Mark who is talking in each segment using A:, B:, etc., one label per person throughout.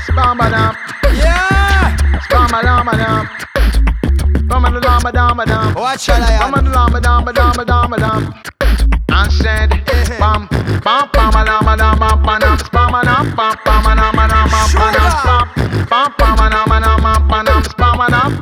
A: Spam-a-dam.
B: Yeah.
A: Spam-a-dam-a-dam. Spam-a-dam-a-dam-a-dam.
B: What shall I have?
A: Spam-a-dam-a-dam-a-dam-a-dam. And said, bam, bam, bam, a dam, bam, spam, a dam, bam, bam, a dam, bam, bam, bam, a dam, spam, a dam,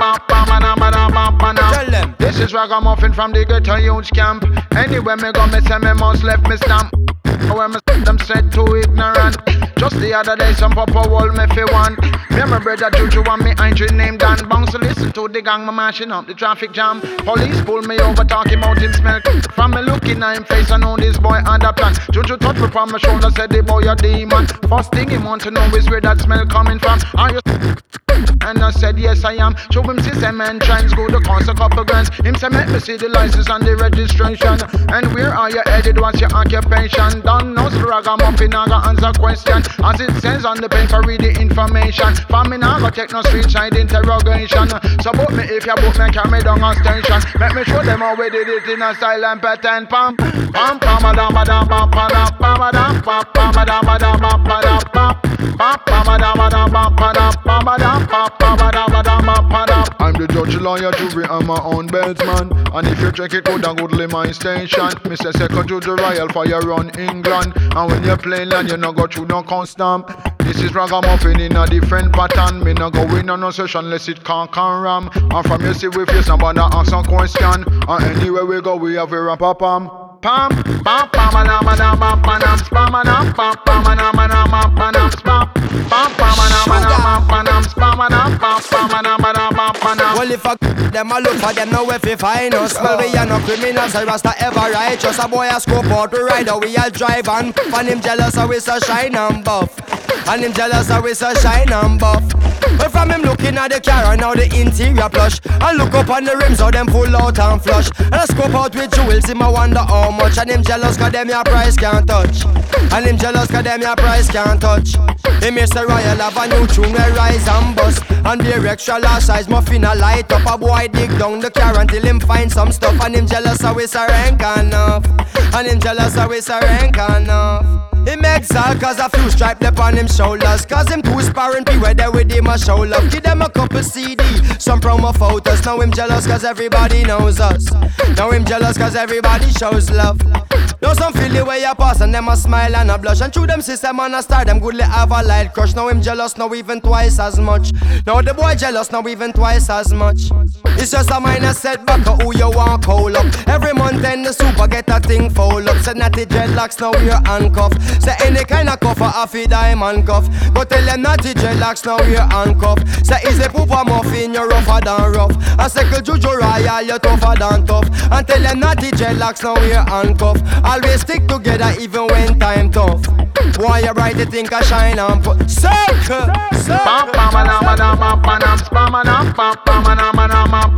A: bam.
B: Tell them.
A: This is Ragamuffin from the ghetto youth camp. Anywhere me go, me say me must left me stamp. When me them said too ignorant. Just the other day, some papa wall me fi one. Me and my brother Juju and me Andrew named Dan. Bounce to listen to the gang, me mashing up the traffic jam. Police pull me over, talking about him smell. From me looking at him face, I know this boy had a plan. Juju touch me from my shoulder, said the boy a demon. First thing he want to know is where that smell coming from. Are you? And I said yes I am. Show him system and trends, go to cost a couple grants. Him say make me see the license and the registration. And where are you headed? What's your occupation? Don't know, so Ragamuffin I got answer question. As it says on the paper, read the information. For me now, go take no street side interrogation. So book me if you book me, carry down a station. Let me show them how we did it in a style and pattern. Pam, pam, pam, a dam, a dam, pam, pam, pam, a dam, pam, pam, a dam, a dam, pam, pam, pam, pam, a dam, a dam, pam, pam, pam, a dam, pam, pam, a dam, a dam, pam, pam. I'm the judge, lawyer, jury, and my own beltsman. And if you check it, good and goodly my station. Mr. Second to the Royal Fire run England. And when you play land, you no go through no constant. This is Ragamuffin in a different pattern. Me no go in on no session unless it can't ram. And from you see we face somebody ask some question. And anywhere we go we have a rap-a-pam. Pam, pam, pam, a dam, pam, pam, spam, a dam, pam, pam, a dam, pam, spam, pam, pam, a dam, pam, spam, a dam, pam, pam, a dam, pam.
B: Well, if I them, I look for them now if you find us. Well, we are no criminals, I rasta ever righteous. A boy a scope out to ride, we all drive and fan him jealous, so we so shine and buff. And him jealous, so we so shine and buff. But from him looking at the car and now the interior plush. I look up on the rims, how them full out and flush. And I scope out with jewels, him I wonder how much. And him jealous, cause them your price can't touch. And him jealous, cause them your price can't touch. Him Mr. Royal have a new tune where rise and bust. And the extra large size muffin a light up. A boy dig down the car until him find some stuff. And him jealous, so it's a rank enough. And him jealous, so it's a rank enough. Him exalt cause a few stripe left on him shoulders. Cause him too sparring be where they with him a show love. Give them a couple CD, some promo photos. Now him jealous cause everybody knows us. Now him jealous cause everybody shows love. Now some feel the way you pass and them a smile and a blush. And through them system and a star them goodly have a light crush. Now him jealous now even twice as much. Now the boy jealous now even twice as much. It's just a minor setback of who you want call up. Every month then the super get a thing fold up. Said natty dreadlocks now we're handcuffed. Say any kind of cuff a fi diamond cuff. Go tell them natty dreadlocks now we're handcuffed. Say is a pooper muffin you're rougher than rough. And second Juju Royal you're tougher than tough. And tell them natty dreadlocks now we're handcuffed. Always stick together even when time tough. Why you bright you think I shine and put circle.
A: Pam, pam, a dam, pam, spam, a dam, pam, pam, a dam,